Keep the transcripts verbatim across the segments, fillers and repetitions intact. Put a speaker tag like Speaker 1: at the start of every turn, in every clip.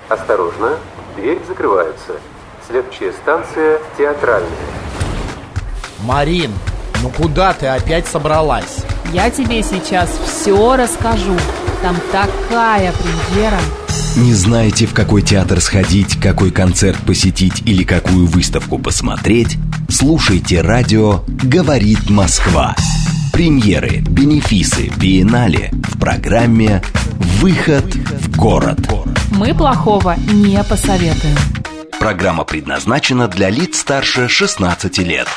Speaker 1: Осторожно, дверь закрывается. Следующая станция Театральная.
Speaker 2: Марин, ну куда ты опять собралась?
Speaker 3: Я тебе сейчас все расскажу. Там такая премьера.
Speaker 4: Не знаете, в какой театр сходить, какой концерт посетить или какую выставку посмотреть? Слушайте радио «Говорит Москва». Премьеры, бенефисы, биеннале в программе «Выход в город».
Speaker 3: Мы плохого не посоветуем.
Speaker 4: Программа предназначена для лиц старше шестнадцати лет.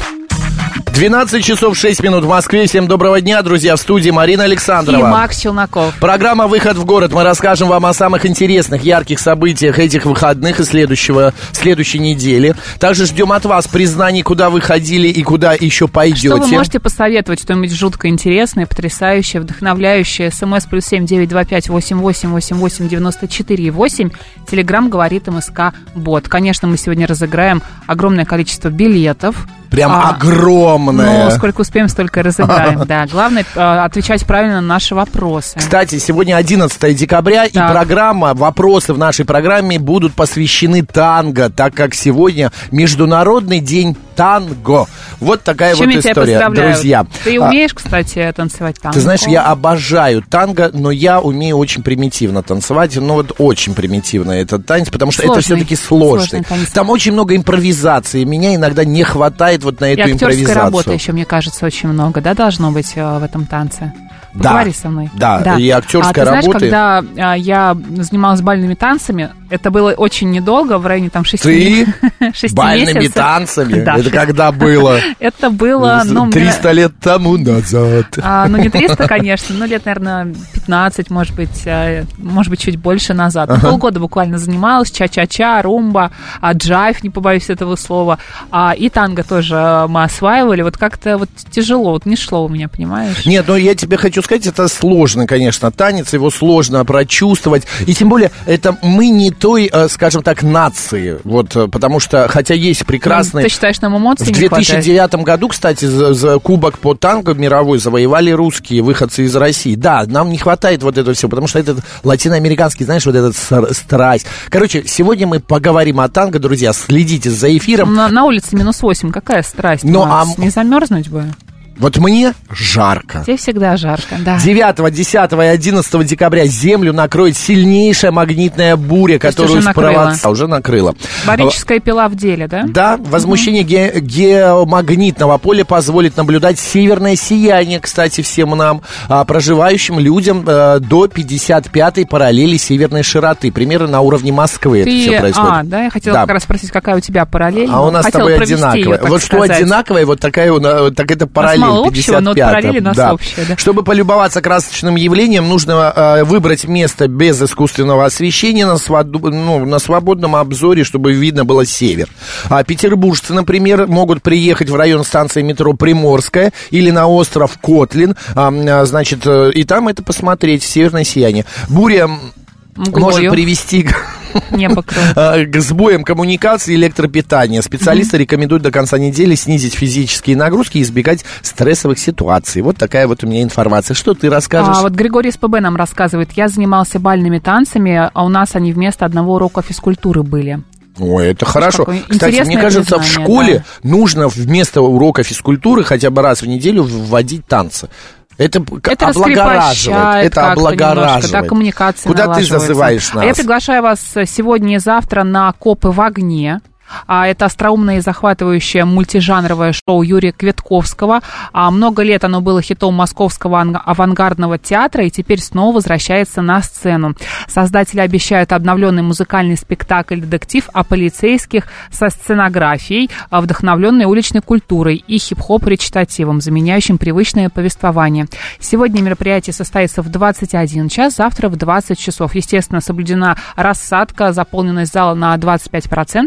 Speaker 2: двенадцать часов шесть минут в Москве. Всем доброго дня, друзья. В студии Марина Александрова
Speaker 3: и Макс Челноков.
Speaker 2: Программа «Выход в город». Мы расскажем вам о самых интересных, ярких событиях этих выходных и следующего, следующей недели. Также ждем от вас признаний, куда вы ходили и куда еще пойдете.
Speaker 3: Что вы можете посоветовать? Что-нибудь жутко интересное, потрясающее, вдохновляющее? СМС плюс семь девять два пять восемь восемь восемь восемь девяносто четыре восемь. Телеграм говорит МСК Бот. Конечно, мы сегодня разыграем огромное количество билетов.
Speaker 2: Прям
Speaker 3: а,
Speaker 2: огромное.
Speaker 3: Ну, сколько успеем, столько разыграем, да. Главное, отвечать правильно на наши вопросы.
Speaker 2: Кстати, сегодня одиннадцатое декабря, так. И программа, вопросы в нашей программе будут посвящены танго, так как сегодня Международный день танго. Вот такая
Speaker 3: Чем
Speaker 2: вот
Speaker 3: я
Speaker 2: история,
Speaker 3: тебя
Speaker 2: друзья.
Speaker 3: Ты умеешь, кстати, танцевать танго?
Speaker 2: Ты знаешь, я обожаю танго, но я умею очень примитивно танцевать. Ну, вот очень примитивно этот танец, потому что сложный, это все-таки сложный. сложный Там очень много импровизации. Меня иногда не хватает вот на эту
Speaker 3: и
Speaker 2: импровизацию.
Speaker 3: Актерской работы еще, мне кажется, очень много, да, должно быть в этом танце?
Speaker 2: Да,
Speaker 3: Говори со мной.
Speaker 2: Да, да. И актерская
Speaker 3: а, ты
Speaker 2: работа.
Speaker 3: Знаешь, когда а, я занималась бальными танцами, это было очень недолго, в районе там шести месяцев.
Speaker 2: Бальными танцами?
Speaker 3: Да.
Speaker 2: Это когда было?
Speaker 3: Это было...
Speaker 2: триста лет тому назад.
Speaker 3: Ну, не триста, конечно, но лет, наверное, пятнадцать, может быть, может быть, чуть больше назад. Полгода буквально занималась, ча-ча-ча, румба, джайв, не побоюсь этого слова, и танго тоже мы осваивали. Вот как-то вот тяжело, вот не шло у меня, понимаешь?
Speaker 2: Нет, ну я тебе хочу сказать, это сложно, конечно, танец, его сложно прочувствовать, и тем более это мы не той, скажем так, нации, вот, потому что, хотя есть прекрасные...
Speaker 3: Ты считаешь, нам эмоций не хватает?
Speaker 2: В две тысячи девятом году, кстати, за, за кубок по танго мировой завоевали русские выходцы из России. Да, нам не хватает вот этого всего, потому что этот латиноамериканский, знаешь, вот этот страсть. Короче, сегодня мы поговорим о танго, друзья, следите за эфиром.
Speaker 3: На, на улице минус восемь, какая страсть,
Speaker 2: Но,
Speaker 3: Макс?
Speaker 2: а...
Speaker 3: Не замерзнуть бы?
Speaker 2: Вот мне жарко.
Speaker 3: Тебе всегда жарко, да.
Speaker 2: девятого, десятого и одиннадцатого декабря Землю накроет сильнейшая магнитная буря, которую спровоцировала. Уже накрыла.
Speaker 3: Барическая пила в деле, да?
Speaker 2: Да, возмущение угу. ге- геомагнитного поля позволит наблюдать северное сияние, кстати, всем нам, а, проживающим людям а, до пятьдесят пятой параллели северной широты. Примерно на уровне Москвы
Speaker 3: Ты...
Speaker 2: это все происходит.
Speaker 3: А, да, я хотела
Speaker 2: да.
Speaker 3: как раз спросить, какая у тебя параллель.
Speaker 2: А у нас
Speaker 3: хотела
Speaker 2: с тобой одинаковая. Вот что
Speaker 3: сказать.
Speaker 2: одинаковое, вот такая, так это параллель.
Speaker 3: Общего, но параллели нас
Speaker 2: да.
Speaker 3: общие, да.
Speaker 2: Чтобы полюбоваться красочным явлением, нужно э, выбрать место без искусственного освещения на, свод... ну, на свободном обзоре, чтобы видно было север. А петербуржцы, например, могут приехать в район станции метро Приморская или на остров Котлин, а, значит, и там это посмотреть, северное сияние. Буря
Speaker 3: Мглою.
Speaker 2: может привести к...
Speaker 3: Небо
Speaker 2: к сбоям коммуникации и электропитания. Специалисты mm-hmm. рекомендуют до конца недели снизить физические нагрузки и избегать стрессовых ситуаций. Вот такая вот у меня информация. Что ты расскажешь?
Speaker 3: А, вот Григорий СПБ нам рассказывает. Я занимался бальными танцами, а у нас они вместо одного урока физкультуры были.
Speaker 2: Ой, это хорошо. Кстати, мне кажется, признание, в школе да. нужно вместо урока физкультуры хотя бы раз в неделю вводить танцы. Это, это облагораживает, это облагораживает.
Speaker 3: Да, коммуникация
Speaker 2: Куда ты зазываешь нас?
Speaker 3: А я приглашаю вас сегодня и завтра на «Копы в огне». А это остроумное и захватывающее мультижанровое шоу Юрия Кветковского. А много лет оно было хитом московского авангардного театра и теперь снова возвращается на сцену. Создатели обещают обновленный музыкальный спектакль-детектив о полицейских со сценографией, вдохновленной уличной культурой и хип-хоп-речитативом, заменяющим привычное повествование. Сегодня мероприятие состоится в двадцать один час, завтра в двадцать часов. Естественно, соблюдена рассадка, заполненность зала на двадцать пять процентов.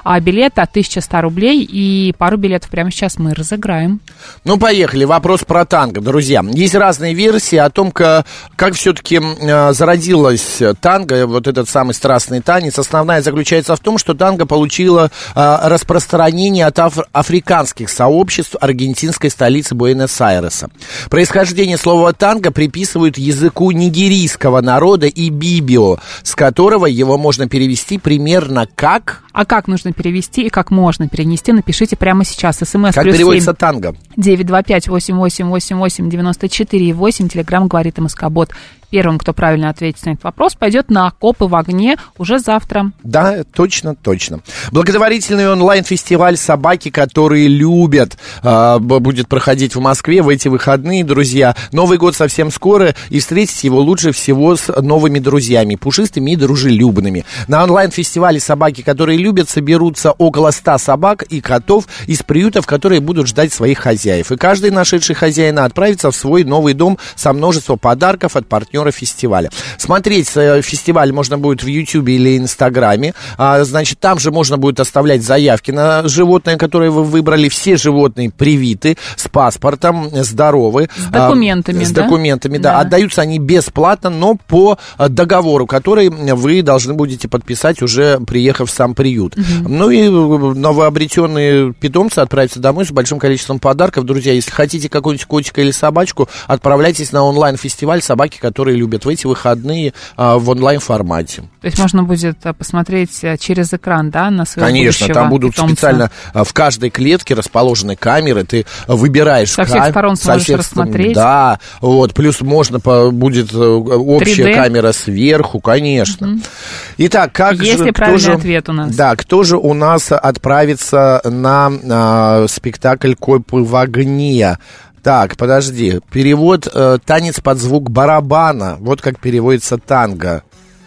Speaker 3: А билеты от тысяча сто рублей, и пару билетов прямо сейчас мы разыграем.
Speaker 2: Ну, поехали. Вопрос про танго, друзья. Есть разные версии о том, как, как все-таки э, зародилась танго, вот этот самый страстный танец. Основная заключается в том, что танго получила э, распространение от аф- африканских сообществ аргентинской столицы Буэнос-Айреса. Происхождение слова танго приписывают языку нигерийского народа ибибио, с которого его можно перевести примерно как...
Speaker 3: А как нужно перевести и как можно перенести, напишите прямо сейчас. СМС
Speaker 2: как
Speaker 3: плюс
Speaker 2: переводится
Speaker 3: семь
Speaker 2: танго?
Speaker 3: девять два пять восемь восемь восемь восемь девяносто четыре восемь. Телеграм говорит МСК-бот. Первым, кто правильно ответит на этот вопрос, пойдет на «Копы в огне» уже завтра.
Speaker 2: Да, точно, точно. Благотворительный онлайн-фестиваль «Собаки, которые любят» э, будет проходить в Москве в эти выходные, друзья. Новый год совсем скоро, и встретить его лучше всего с новыми друзьями, пушистыми и дружелюбными. На онлайн-фестивале «Собаки, которые любят» соберутся около ста собак и котов из приютов, которые будут ждать своих хозяев. И каждый нашедший хозяина отправится в свой новый дом со множеством подарков от партнеров фестиваля. Смотреть фестиваль можно будет в Ютьюбе или Инстаграме. А, значит, там же можно будет оставлять заявки на животное, которое вы выбрали. Все животные привиты, с паспортом, здоровы.
Speaker 3: С документами,
Speaker 2: а, с
Speaker 3: да?
Speaker 2: документами, да.
Speaker 3: да.
Speaker 2: Отдаются они бесплатно, но по договору, который вы должны будете подписать, уже приехав в сам приют. Угу. Ну и новообретенные питомцы отправятся домой с большим количеством подарков. Друзья, если хотите какого-нибудь котика или собачку, отправляйтесь на онлайн-фестиваль «Собаки, которые любят» в эти выходные а, в онлайн-формате.
Speaker 3: То есть можно будет посмотреть через экран, да, на своего
Speaker 2: Конечно, там будут
Speaker 3: питомца.
Speaker 2: Специально в каждой клетке расположены камеры, ты выбираешь...
Speaker 3: Со всех
Speaker 2: кам...
Speaker 3: сторон сможешь
Speaker 2: всех
Speaker 3: рассмотреть.
Speaker 2: Да, вот, плюс можно, по... будет общая
Speaker 3: три дэ
Speaker 2: камера сверху, конечно. Угу. Итак, как
Speaker 3: Есть
Speaker 2: же...
Speaker 3: ли правильный
Speaker 2: же...
Speaker 3: ответ у нас?
Speaker 2: Да, кто же у нас отправится на а, спектакль «Копы в огне»? Так, подожди. Перевод э, «Танец под звук барабана». Вот как переводится танго.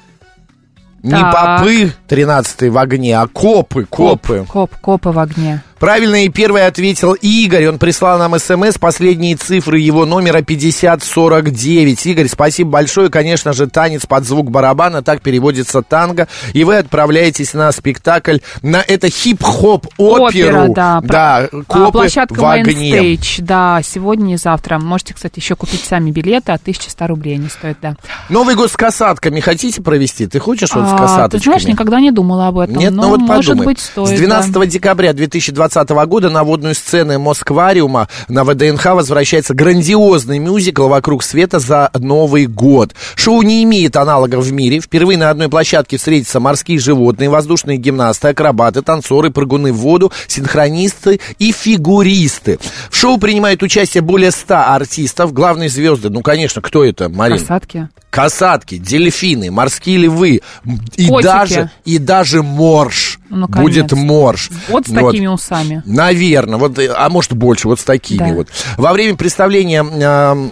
Speaker 2: Так. Не попы тринадцатый в огне, а копы, копы.
Speaker 3: Коп, коп, копы в огне.
Speaker 2: Правильно и первый ответил Игорь. Он прислал нам смс, последние цифры его номера пятьдесят сорок девять. Игорь, спасибо большое. Конечно же, танец под звук барабана, так переводится танго. И вы отправляетесь на спектакль, на это хип-хоп-оперу.
Speaker 3: Опера, да.
Speaker 2: Да,
Speaker 3: Копы а, площадка
Speaker 2: в огне.
Speaker 3: Mainstage, да, сегодня и завтра. Можете, кстати, еще купить сами билеты, от тысячи сто рублей они стоят, да.
Speaker 2: Новый год с касатками хотите провести? Ты хочешь вот
Speaker 3: а,
Speaker 2: с касаточками?
Speaker 3: Ты знаешь, никогда не думала об этом.
Speaker 2: Нет,
Speaker 3: но,
Speaker 2: ну вот
Speaker 3: может
Speaker 2: подумай.
Speaker 3: быть, стоит,
Speaker 2: с двенадцатого декабря две тысячи двадцатого года на водную сцену Москвариума на ВДНХ возвращается грандиозный мюзикл «Вокруг света» за Новый год. Шоу не имеет аналогов в мире. Впервые на одной площадке встретятся морские животные, воздушные гимнасты, акробаты, танцоры, прыгуны в воду, синхронисты и фигуристы. В шоу принимают участие более ста артистов. Главные звезды, ну, конечно, кто это, Марин?
Speaker 3: Касатки.
Speaker 2: Касатки, дельфины, морские львы и
Speaker 3: Котики.
Speaker 2: даже, и даже морж.
Speaker 3: Ну,
Speaker 2: будет морж.
Speaker 3: Вот с
Speaker 2: вот.
Speaker 3: такими усами.
Speaker 2: Наверное, вот, а может больше, вот с такими
Speaker 3: да.
Speaker 2: вот. Во время представления... Э,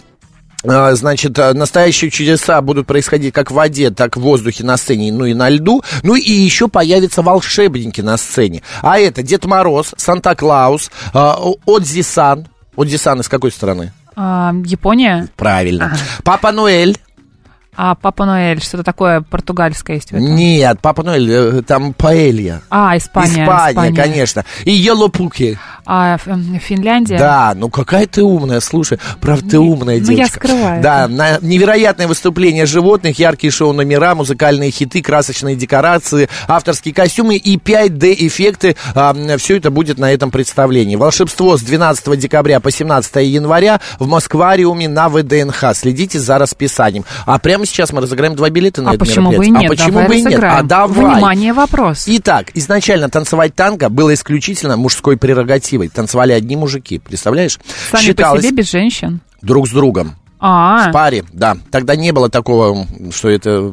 Speaker 2: Значит, настоящие чудеса будут происходить как в воде, так и в воздухе, на сцене, ну и на льду. Ну и еще появятся волшебники на сцене. А это Дед Мороз, Санта-Клаус, Одзи-сан. Одзи-сан из какой страны?
Speaker 3: А, Япония.
Speaker 2: Правильно.
Speaker 3: Ага.
Speaker 2: Папа Ноэль.
Speaker 3: А Папа Ноэль, что-то такое португальское есть в этом?
Speaker 2: Нет, Папа Ноэль, там паэлья.
Speaker 3: А, Испания.
Speaker 2: Испания,
Speaker 3: Испания.
Speaker 2: конечно. И Йолопуки.
Speaker 3: А, Финляндия?
Speaker 2: Да, ну какая ты умная, слушай, правда ты умная девочка.
Speaker 3: Ну, я скрываю.
Speaker 2: Да, на невероятное выступление животных, яркие шоу-номера, музыкальные хиты, красочные декорации, авторские костюмы и пять дэ-эффекты. А, все это будет на этом представлении. Волшебство с двенадцатого декабря по семнадцатого января в Москвариуме на ВДНХ. Следите за расписанием. А прямо сейчас мы разыграем два билета на
Speaker 3: а
Speaker 2: это
Speaker 3: почему
Speaker 2: мероприятие.
Speaker 3: бы и нет?
Speaker 2: А почему
Speaker 3: давай
Speaker 2: бы и нет? А давай.
Speaker 3: Внимание, вопрос.
Speaker 2: Итак, изначально танцевать танго было исключительно мужской прерогативой. Танцевали одни мужики, представляешь?
Speaker 3: Сами
Speaker 2: Считалось
Speaker 3: по себе, без женщин?
Speaker 2: Друг с другом.
Speaker 3: А-а-а.
Speaker 2: В паре, да. Тогда не было такого, что это...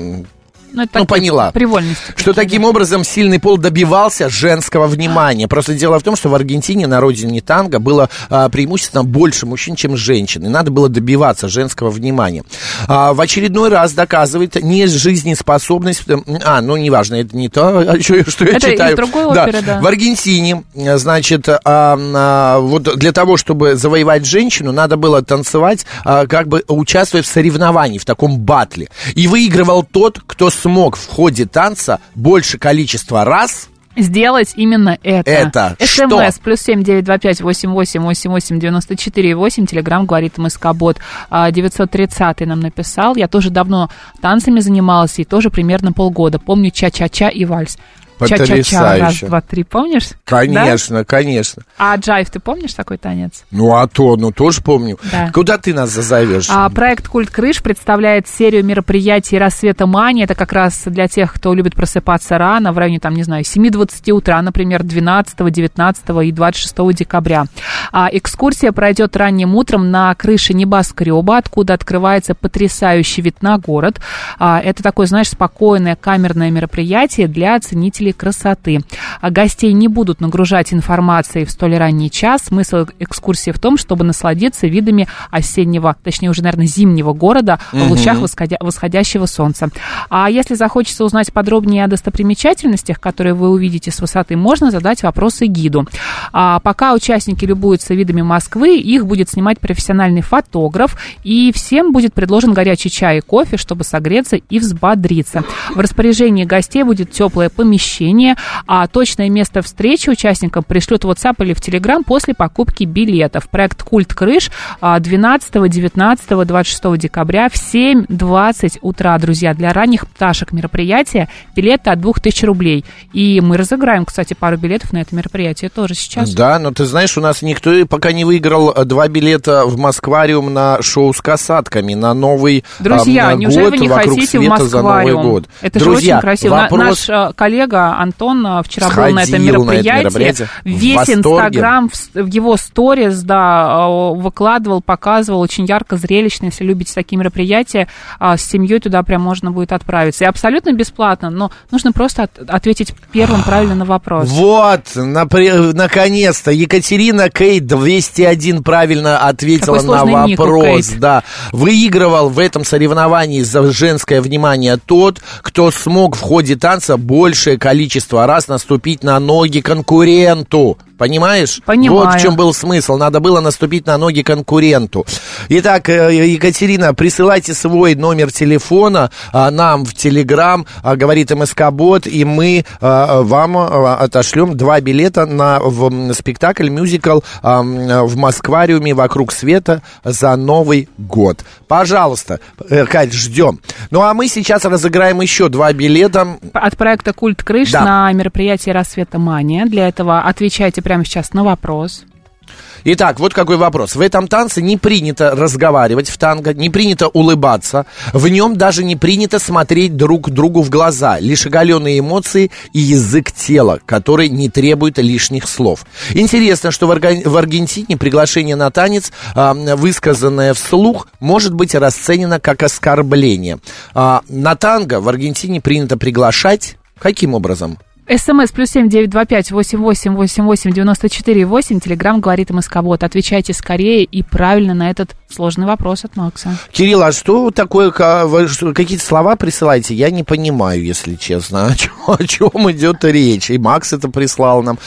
Speaker 3: Ну, это
Speaker 2: ну поняла.
Speaker 3: Привольность.
Speaker 2: Что таким образом сильный пол добивался женского внимания. Просто дело в том, что в Аргентине, на родине танго, было а, преимущественно больше мужчин, чем женщин. И надо было добиваться женского внимания. А, в очередной раз доказывает не жизнеспособность... А, ну, неважно, это не то, что я
Speaker 3: это
Speaker 2: читаю.
Speaker 3: Это из другой оперы, да.
Speaker 2: В Аргентине, значит, а, а, вот для того, чтобы завоевать женщину, надо было танцевать, а, как бы участвуя в соревновании, в таком батле. И выигрывал тот, кто смог в ходе танца больше количества раз
Speaker 3: сделать именно это.
Speaker 2: Это что?
Speaker 3: СМС плюс семь девять два пять восемь восемь восемь восемь девяносто четыре восемь. Телеграм говорит МСК-бот. девятьсот тридцатый нам написал. Я тоже давно танцами занималась и тоже примерно полгода. Помню ча-ча-ча и вальс.
Speaker 2: Потрясающе.
Speaker 3: Ча-ча-ча, раз, два, три, помнишь?
Speaker 2: Конечно, да? Конечно.
Speaker 3: А джайв, ты помнишь такой танец?
Speaker 2: Ну, а то, ну, тоже помню.
Speaker 3: Да.
Speaker 2: Куда ты нас зазовешь?
Speaker 3: А, проект «Культ крыш» представляет серию мероприятий «Рассвета Мания». Это как раз для тех, кто любит просыпаться рано, в районе, там, не знаю, семь-двадцать утра, например, двенадцатого, девятнадцатого и двадцать шестого декабря. А, экскурсия пройдет ранним утром на крыше небоскреба, откуда открывается потрясающий вид на город. А, это такое, знаешь, спокойное камерное мероприятие для ценителей красоты. А гостей не будут нагружать информацией в столь ранний час. Смысл экскурсии в том, чтобы насладиться видами осеннего, точнее уже, наверное, зимнего города в лучах восходя- восходящего солнца. А если захочется узнать подробнее о достопримечательностях, которые вы увидите с высоты, можно задать вопросы гиду. А пока участники любуются видами Москвы, их будет снимать профессиональный фотограф, и всем будет предложен горячий чай и кофе, чтобы согреться и взбодриться. В распоряжении гостей будет теплое помещение, а точное место встречи участникам пришлют в WhatsApp или в Telegram после покупки билетов. Проект «Культ крыш» двенадцатого, девятнадцатого, двадцать шестого декабря в семь-двадцать утра, друзья. Для ранних пташек мероприятия билеты от двух тысяч рублей. И мы разыграем, кстати, пару билетов на это мероприятие тоже сейчас.
Speaker 2: Да, но ты знаешь, у нас никто пока не выиграл два билета в Москвариум на шоу с касатками, на Новый
Speaker 3: Друзья,
Speaker 2: а,
Speaker 3: неужели
Speaker 2: год
Speaker 3: вы не
Speaker 2: вокруг
Speaker 3: хотите в
Speaker 2: света за Новый
Speaker 3: Москвариум?
Speaker 2: год.
Speaker 3: Это
Speaker 2: Друзья,
Speaker 3: же очень красиво.
Speaker 2: вопрос...
Speaker 3: Наш коллега Антон вчера
Speaker 2: Сходил
Speaker 3: был на этом мероприятии.
Speaker 2: На это мероприятие.
Speaker 3: Весь Инстаграм в его сторис, да, выкладывал, показывал. Очень ярко, зрелищно. Если любите такие мероприятия, с семьей туда прям можно будет отправиться. И абсолютно бесплатно, но нужно просто от, ответить первым правильно на вопрос.
Speaker 2: Вот, напри- наконец-то, Екатерина Кей двести один правильно ответила на вопрос. Да. Выигрывал в этом соревновании за женское внимание тот, кто смог в ходе танца большее количество раз наступить на ноги конкуренту. Понимаешь?
Speaker 3: Понимаю.
Speaker 2: Вот в чем был смысл. Надо было наступить на ноги конкуренту. Итак, Екатерина, присылайте свой номер телефона а, нам в Телеграм, а, говорит МСК-бот, и мы а, вам а, отошлем два билета на в, спектакль, мюзикл а, в Москвариуме «Вокруг света» за Новый год. Пожалуйста, Кать, ждем. Ну, а мы сейчас разыграем еще два билета.
Speaker 3: От проекта «Культ крыш» да. на мероприятие «Рассвета Мания». Для этого отвечайте прямо сейчас на вопрос.
Speaker 2: Итак, вот какой вопрос. В этом танце не принято разговаривать в танго, не принято улыбаться, в нем даже не принято смотреть друг другу в глаза, лишь оголенные эмоции и язык тела, который не требует лишних слов. Интересно, что в, Арг... в Аргентине приглашение на танец, э, высказанное вслух, может быть расценено как оскорбление. Э, на танго в Аргентине принято приглашать каким образом?
Speaker 3: СМС плюс семь девять два пять восемь восемь восемь восемь девяносто четыре восемь. Телеграм говорит МСК-бот. Отвечайте скорее и правильно на этот сложный вопрос от Макса.
Speaker 2: Кирилл, а что такое, какие-то слова присылаете? Я не понимаю, если честно, о чем, о чем идет речь. И Макс это прислал нам.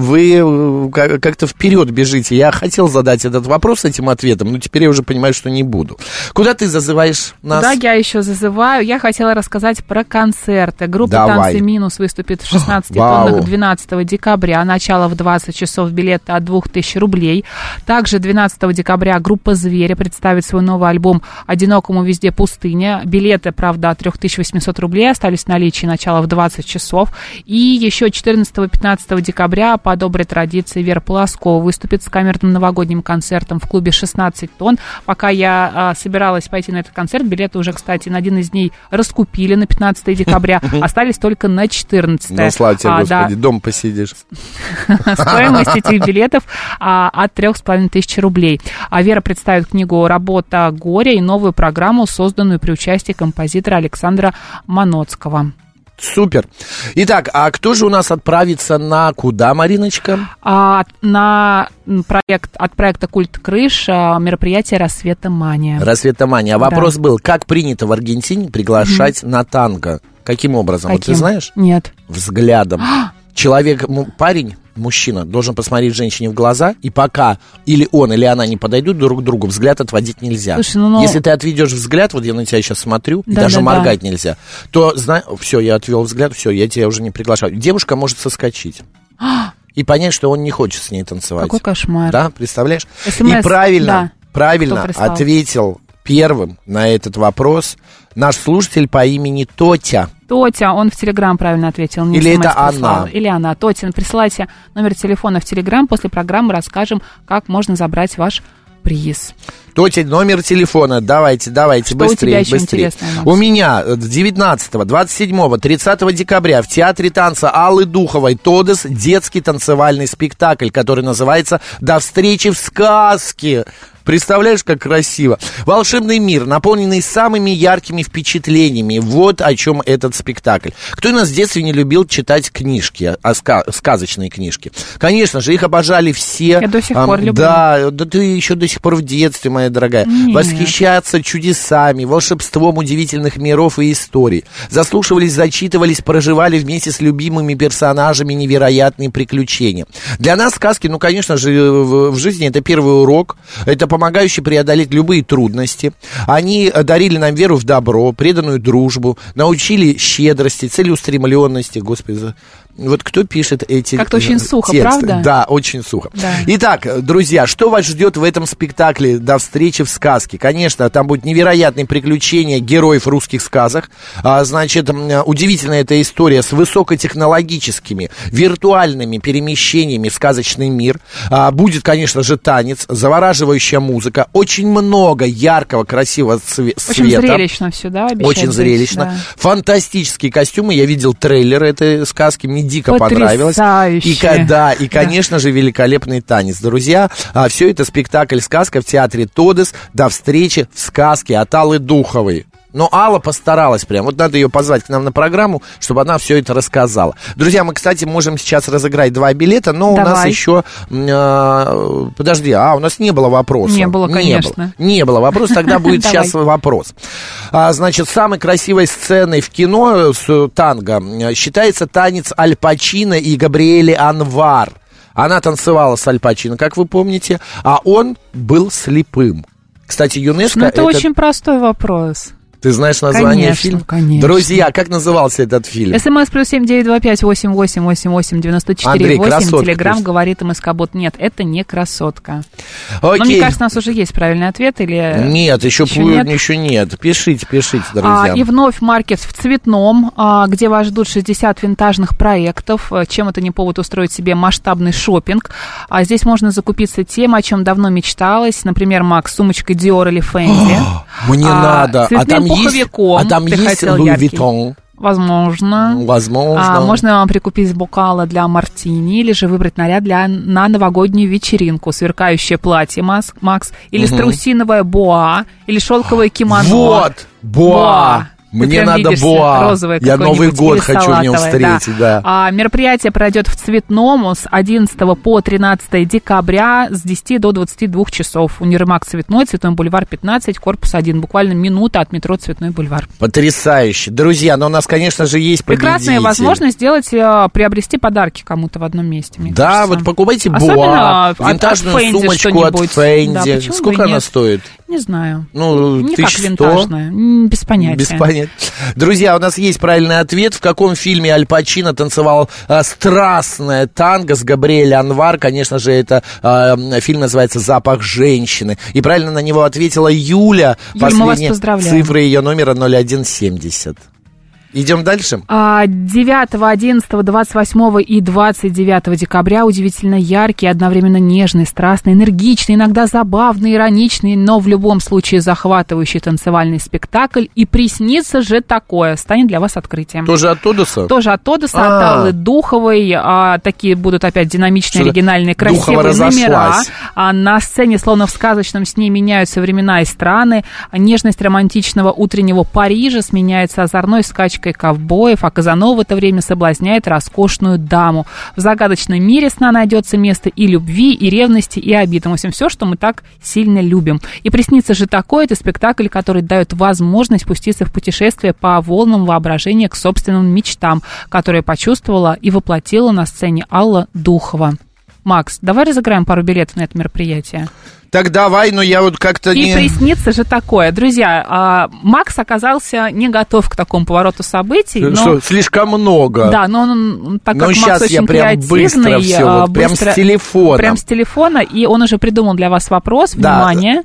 Speaker 2: Вы как-то вперед бежите. Я хотел задать этот вопрос с этим ответом, но теперь я уже понимаю, что не буду. Куда ты зазываешь нас?
Speaker 3: Да, я еще зазываю. Я хотела рассказать про концерты. Группа
Speaker 2: Давай.
Speaker 3: «Танцы минус» выступит в шестнадцати тоннах двенадцатого декабря. Начало в двадцать часов, билеты от двух тысяч рублей. Также двенадцатого декабря группа «Звери» представит свой новый альбом «Одинокому везде пустыня». Билеты, правда, от три тысячи восемьсот рублей остались в наличии, начало в двадцать часов. И еще четырнадцатого-пятнадцатого декабря по доброй традиции Вера Полоскова выступит с камерным новогодним концертом в клубе шестнадцать тонн. Пока я а, собиралась пойти на этот концерт, билеты уже, кстати, на один из дней раскупили на пятнадцатого декабря, остались только на четырнадцатое.
Speaker 2: Ну, слава тебе,
Speaker 3: а,
Speaker 2: Господи,
Speaker 3: да.
Speaker 2: дома посидишь.
Speaker 3: Стоимость этих билетов а, от трех с половиной тысяч рублей. А Вера представит книгу «Работа горя» и новую программу, созданную при участии композитора Александра Маноцкого.
Speaker 2: Супер. Итак, а кто же у нас отправится на куда, Мариночка?
Speaker 3: А, на проект, от проекта «Культ крыш» мероприятие «Рассвета Мания».
Speaker 2: «Рассвета Мания». А
Speaker 3: да.
Speaker 2: вопрос был, как принято в Аргентине приглашать mm-hmm. на танго? Каким образом?
Speaker 3: Каким?
Speaker 2: Вот ты знаешь?
Speaker 3: Нет.
Speaker 2: Взглядом. Человек, парень мужчина должен посмотреть женщине в глаза, и пока или он, или она не подойдут друг к другу, взгляд отводить нельзя.
Speaker 3: Слушай, ну, ну...
Speaker 2: Если ты отведешь взгляд, вот я на тебя сейчас смотрю,
Speaker 3: да,
Speaker 2: и даже
Speaker 3: да,
Speaker 2: моргать
Speaker 3: да.
Speaker 2: нельзя, то, знаю, все, я отвел взгляд, все, я тебя уже не приглашаю. Девушка может соскочить. И понять, что он не хочет с ней танцевать.
Speaker 3: Какой кошмар.
Speaker 2: Да, представляешь?
Speaker 3: СМС,
Speaker 2: и правильно,
Speaker 3: да.
Speaker 2: правильно ответил первым на этот вопрос наш слушатель по имени Тотя.
Speaker 3: Тотя, он в Телеграм правильно ответил. Не
Speaker 2: Или это
Speaker 3: прислал.
Speaker 2: она?
Speaker 3: Или она. Тотя, присылайте номер телефона в Телеграм. После программы расскажем, как можно забрать ваш приз.
Speaker 2: Тотя, номер телефона, давайте, давайте,
Speaker 3: что
Speaker 2: быстрее,
Speaker 3: у тебя
Speaker 2: быстрее.
Speaker 3: Еще интересное, Макс?
Speaker 2: У меня девятнадцатого, двадцать седьмого, тридцатого декабря в Театре танца Аллы Духовой «Тодес» детский танцевальный спектакль, который называется «До встречи в сказке». Представляешь, как красиво. Волшебный мир, наполненный самыми яркими впечатлениями. Вот о чем этот спектакль. Кто из нас в детстве не любил читать книжки, а ска- сказочные книжки? Конечно же, их обожали все.
Speaker 3: Я до сих
Speaker 2: а,
Speaker 3: пор люблю.
Speaker 2: Да, да ты еще до сих пор в детстве, моя дорогая.
Speaker 3: Нет.
Speaker 2: Восхищаться чудесами, волшебством удивительных миров и историй. Заслушивались, зачитывались, проживали вместе с любимыми персонажами невероятные приключения. Для нас сказки, ну, конечно же, в, в жизни это первый урок. Это помогающий преодолеть любые трудности. Они дарили нам веру в добро, преданную дружбу, научили щедрости, целеустремленности. Господи, вот кто пишет эти
Speaker 3: Как-то очень сухо,
Speaker 2: тексты?
Speaker 3: правда?
Speaker 2: Да, очень сухо.
Speaker 3: Да.
Speaker 2: Итак, друзья, что вас ждет в этом спектакле «До встречи в сказке»? Конечно, там будут невероятные приключения героев русских сказок. А, значит, удивительная эта история с высокотехнологическими, виртуальными перемещениями в сказочный мир. А, будет, конечно же, танец, завораживающая музыка, очень много яркого, красивого цве-
Speaker 3: очень
Speaker 2: света.
Speaker 3: Очень зрелищно все, да?
Speaker 2: Очень
Speaker 3: быть,
Speaker 2: зрелищно.
Speaker 3: да.
Speaker 2: Фантастические костюмы. Я видел трейлер этой сказки, мне дико понравилось. И, да, и, конечно да. же, великолепный танец. Друзья, а, все это спектакль «Сказка» в театре «Тодес». До встречи в сказке от Аллы Духовой. Но Алла постаралась прям. Вот надо ее позвать к нам на программу, чтобы она все это рассказала. Друзья, мы, кстати, можем сейчас разыграть два билета, но Давай. у нас еще... Э, подожди, а, у нас не было вопроса.
Speaker 3: Не было, конечно.
Speaker 2: Не было, не было вопроса, тогда будет сейчас вопрос. А, значит, самой красивой сценой в кино с танго считается танец Аль Пачино и Габриэли Анвар. Она танцевала с Аль Пачино, как вы помните, а он был слепым. Кстати, ЮНЕСКО...
Speaker 3: Ну, это,
Speaker 2: это
Speaker 3: очень простой вопрос.
Speaker 2: Ты знаешь название
Speaker 3: конечно,
Speaker 2: фильма?
Speaker 3: Конечно.
Speaker 2: Друзья, как назывался этот фильм?
Speaker 3: СМС плюс семь девять два пять восемь восемь восемь восемь девяносто четыре восемь. Телеграм говорит МСК-бот. Нет, это не красотка.
Speaker 2: Окей.
Speaker 3: Но мне кажется, у нас уже есть правильный ответ или...
Speaker 2: Нет, еще, еще, нет? еще нет. Пишите, пишите, друзья.
Speaker 3: А, и вновь маркет в Цветном, а, где вас ждут шестьдесят винтажных проектов. Чем это не повод устроить себе масштабный шопинг. А здесь можно закупиться тем, о чем давно мечталось. Например, Макс, сумочкой Dior или Fendi.
Speaker 2: Мне а, надо. А там есть, а там
Speaker 3: Ты
Speaker 2: есть Louis Vuitton?
Speaker 3: Возможно.
Speaker 2: Возможно.
Speaker 3: А, можно вам прикупить бокалы для мартини, или же выбрать наряд для, на новогоднюю вечеринку. Сверкающее платье, Макс, или угу. страусиновое боа, или шелковое кимоно.
Speaker 2: Вот, боа. боа. Мне надо боа. Я Новый год хочу в нем встретить, да. да.
Speaker 3: А, мероприятие пройдет в Цветном с одиннадцатого по тринадцатое декабря с десяти до двадцати двух часов. Универмаг Цветной, Цветной бульвар пятнадцать, корпус один. Буквально минута от метро Цветной бульвар.
Speaker 2: Потрясающе. Друзья, но у нас, конечно же, есть победитель.
Speaker 3: Прекрасная возможность сделать, приобрести подарки кому-то в одном месте, мне
Speaker 2: Да,
Speaker 3: кажется.
Speaker 2: вот покупайте
Speaker 3: Особенно
Speaker 2: боа,
Speaker 3: от,
Speaker 2: винтажную
Speaker 3: от
Speaker 2: сумочку от Fendi. Да, сколько она стоит?
Speaker 3: Не знаю.
Speaker 2: Ну,
Speaker 3: не
Speaker 2: тысяч
Speaker 3: как винтажная. Без понятия.
Speaker 2: Без понятия. Друзья, у нас есть правильный ответ. В каком фильме Аль Пачино танцевал а, страстное танго с Габриэль Анвар? Конечно же, это а, фильм называется «Запах женщины». И правильно на него ответила Юля.
Speaker 3: Юль,
Speaker 2: последняя цифра ее номера ноль один семьдесят. Идем дальше.
Speaker 3: девятого, одиннадцатого, двадцать восьмого и двадцать девятого декабря удивительно яркий, одновременно нежный, страстный, энергичный, иногда забавный, ироничный, но в любом случае захватывающий танцевальный спектакль. И приснится же такое. Станет для вас открытием.
Speaker 2: Тоже от Тодеса?
Speaker 3: Тоже от Тодеса, от Аллы Духовой. А, такие будут опять динамичные, что оригинальные, красивые номера. А, на сцене, словно в сказочном сне, меняются времена и страны. Нежность романтичного утреннего Парижа сменяется озорной скачкой парочкой ковбоев, а Казанова в это время соблазняет роскошную даму. В загадочном мире сна найдется место и любви, и ревности, и обид. В общем, все, что мы так сильно любим. И «Приснится же такое» — это спектакль, который дает возможность пуститься в путешествие по волнам воображения к собственным мечтам, которые почувствовала и воплотила на сцене Алла Духова. Макс, давай разыграем пару билетов на это мероприятие.
Speaker 2: Так давай, но я вот как-то
Speaker 3: И
Speaker 2: не...
Speaker 3: приснится же такое. Друзья, а, Макс оказался не готов к такому повороту событий. Но...
Speaker 2: Что, слишком много.
Speaker 3: Да, но он, так как
Speaker 2: но
Speaker 3: Макс
Speaker 2: сейчас
Speaker 3: очень
Speaker 2: я прям быстро
Speaker 3: креативный,
Speaker 2: все, вот,
Speaker 3: быстро,
Speaker 2: прям с телефона.
Speaker 3: Прям с телефона, и он уже придумал для вас вопрос.
Speaker 2: Да.
Speaker 3: Внимание.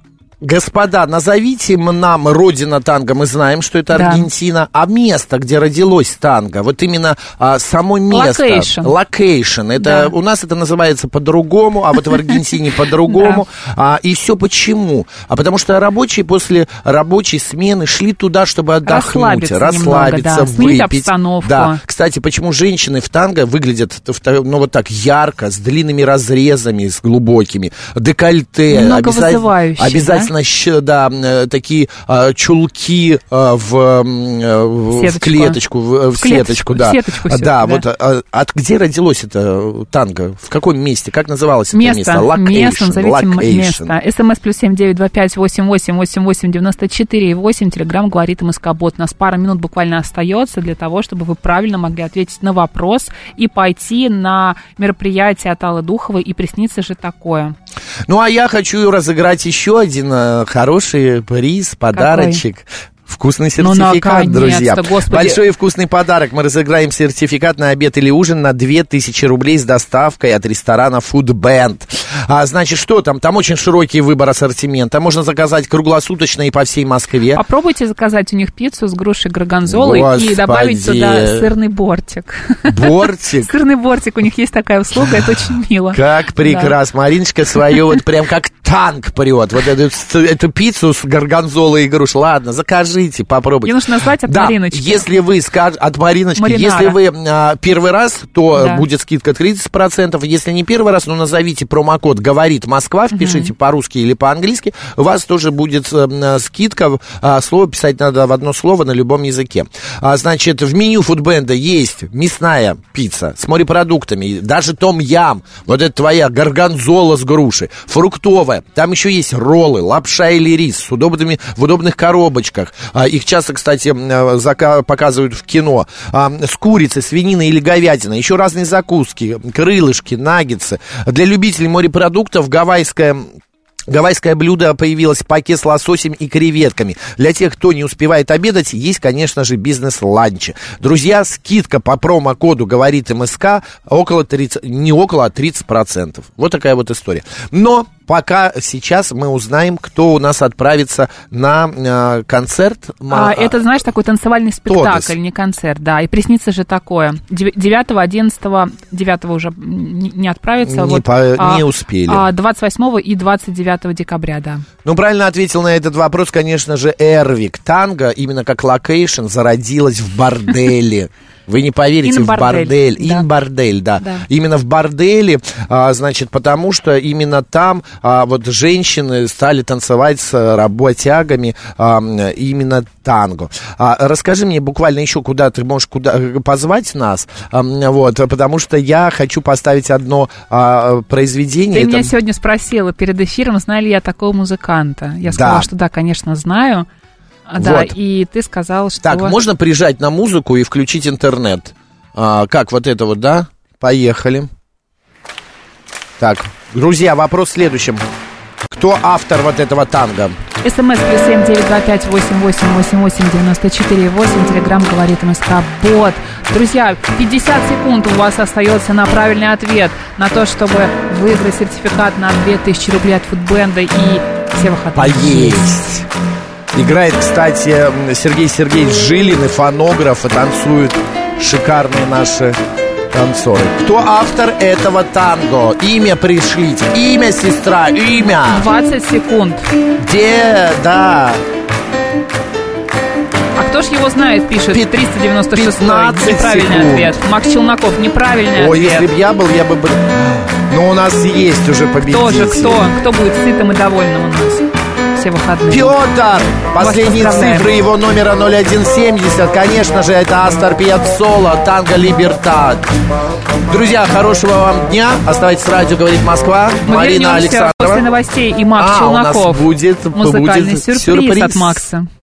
Speaker 2: Господа, назовите нам родина танго, мы знаем, что это
Speaker 3: Да.
Speaker 2: Аргентина, а место, где родилось танго, вот именно а, само место.
Speaker 3: Локейшн.
Speaker 2: Локейшн. Это,
Speaker 3: Да.
Speaker 2: у нас это называется по-другому, а вот в Аргентине по-другому. А, и все почему? А потому что рабочие после рабочей смены шли туда, чтобы отдохнуть,
Speaker 3: Расслабиться
Speaker 2: расслабиться,
Speaker 3: немного, да, сменить
Speaker 2: выпить.
Speaker 3: обстановку.
Speaker 2: Да. Кстати, почему женщины в танго выглядят ну, вот так ярко, с длинными разрезами, с глубокими, декольте.
Speaker 3: Немного
Speaker 2: обязательно,
Speaker 3: вызывающе,
Speaker 2: обязательно щ- да, э, такие а, чулки а, в, э, в, в
Speaker 3: Сеточку.
Speaker 2: клеточку, в, в
Speaker 3: В клеточку,
Speaker 2: сеточку, да.
Speaker 3: в сеточку
Speaker 2: А,
Speaker 3: всё,
Speaker 2: да,
Speaker 3: да.
Speaker 2: вот а, от где родилось это танго? В каком месте? Как называлось это
Speaker 3: Место,
Speaker 2: место? Location.
Speaker 3: место, назовите м-
Speaker 2: Location.
Speaker 3: место. СМС плюс семь девять два пять восемь восемь восемь восемь девяносто четыре восемь. Телеграм говорит МСК-бот. У нас пара минут буквально остается для того, чтобы вы правильно могли ответить на вопрос и пойти на мероприятие от Аллы Духовой «И приснится же такое».
Speaker 2: Ну, а я хочу разыграть еще один э, хороший приз, подарочек. Вкусный сертификат,
Speaker 3: Ну,
Speaker 2: друзья.
Speaker 3: Господи.
Speaker 2: Большой и вкусный подарок. Мы разыграем сертификат на обед или ужин на две тысячи рублей с доставкой от ресторана Food Band. А, значит, что там? Там очень широкий выбор ассортимента. Можно заказать круглосуточно и по всей Москве.
Speaker 3: Попробуйте заказать у них пиццу с грушей горгонзолой
Speaker 2: Господи.
Speaker 3: и добавить туда сырный бортик.
Speaker 2: Бортик.
Speaker 3: Сырный бортик, у них есть такая услуга, это очень мило.
Speaker 2: Как прекрасно. Мариночка свою вот прям как танк прет. Вот эту, эту пиццу с горгонзолой и груш. Ладно, закажите, попробуйте.
Speaker 3: Мне нужно назвать от
Speaker 2: да,
Speaker 3: Мариночки.
Speaker 2: если вы скажете, от Мариночки,
Speaker 3: Маринара.
Speaker 2: если вы а, первый раз, то
Speaker 3: Да.
Speaker 2: будет скидка тридцать процентов. Если не первый раз, ну, назовите промокод «Говорит Москва», впишите угу. по-русски или по-английски, у вас тоже будет а, скидка. А, слово писать надо в одно слово на любом языке. А, значит, в меню фудбенда есть мясная пицца с морепродуктами, даже том-ям, вот это твоя горгонзола с грушей, фруктовая. Там еще есть роллы, лапша или рис с удобными, в удобных коробочках. А, их часто, кстати, зака- показывают в кино. А, с курицей, свининой или говядиной. Еще разные закуски, крылышки, наггетсы. Для любителей морепродуктов гавайская... Гавайское блюдо появилось в паке с лососем и креветками. Для тех, кто не успевает обедать, есть, конечно же, бизнес-ланчи. Друзья, скидка по промокоду «Говорит МСК» около тридцати, не около, а тридцать процентов. Вот такая вот история. Но пока сейчас мы узнаем, кто у нас отправится на э, концерт.
Speaker 3: А, это, знаешь, такой танцевальный спектакль,
Speaker 2: Тодес.
Speaker 3: не концерт, да. И приснится же такое. девятого, одиннадцатого, девятого уже не, не отправится.
Speaker 2: Не,
Speaker 3: вот,
Speaker 2: по,
Speaker 3: а,
Speaker 2: не успели.
Speaker 3: А двадцать восьмого и двадцать девятого декабря, да.
Speaker 2: Ну, правильно ответил на этот вопрос, конечно же, Эрвик. Танго, именно как локейшн, зародилась в борделе. Вы не поверите, в бордель.
Speaker 3: Да.
Speaker 2: Ин бордель, да.
Speaker 3: Да.
Speaker 2: Именно в борделе, а, значит, потому что именно там а, вот женщины стали танцевать с работягами а, именно танго. А, расскажи мне буквально еще, куда ты можешь куда, позвать нас, а, вот, потому что я хочу поставить одно а, произведение.
Speaker 3: Ты
Speaker 2: Это...
Speaker 3: меня сегодня спросила перед эфиром, знаю ли я такого музыканта. Я сказала,
Speaker 2: Да.
Speaker 3: что да, конечно, знаю. Да,
Speaker 2: Вот.
Speaker 3: и ты сказал, что...
Speaker 2: Так, можно прижать на музыку и включить интернет? А, как вот это вот, да? Поехали. Так, друзья, вопрос в следующем. Кто автор вот этого танго?
Speaker 3: СМС плюс семь девять два пять восемь восемь восемь восемь девяносто четыре восемь. Телеграм говорит МСК-бот. Друзья, пятьдесят секунд у вас остается на правильный ответ. На то, чтобы выиграть сертификат на две тысячи рублей от Фудбенда и все выходные.
Speaker 2: Поесть. Играет, кстати, Сергей Сергеевич Жилин и фонограф, и танцуют шикарные наши танцоры. Кто автор этого танго? Имя пришлите. Имя, сестра, имя.
Speaker 3: двадцать секунд.
Speaker 2: Где, да.
Speaker 3: А кто ж его знает, пишет
Speaker 2: Пи-
Speaker 3: триста девяносто шесть.
Speaker 2: пятнадцать
Speaker 3: Неправильный
Speaker 2: секунд.
Speaker 3: ответ. Макс Челноков, неправильный
Speaker 2: Ой,
Speaker 3: ответ.
Speaker 2: если бы я был, я бы... Но у нас есть уже победитель.
Speaker 3: Кто же, кто? Кто будет сытым и довольным у нас? все выходные.
Speaker 2: Петр! Последние цифры его номера ноль один семьдесят. Конечно же, это Астор Пиаццола, Танго Либертад. Друзья, хорошего вам дня. Оставайтесь с радио «Говорит Москва».
Speaker 3: Мы
Speaker 2: Марина
Speaker 3: вернемся
Speaker 2: Александрова.
Speaker 3: после новостей и Макс
Speaker 2: а,
Speaker 3: Челноков.
Speaker 2: У нас будет,
Speaker 3: музыкальный
Speaker 2: будет
Speaker 3: сюрприз,
Speaker 2: сюрприз
Speaker 3: от Макса.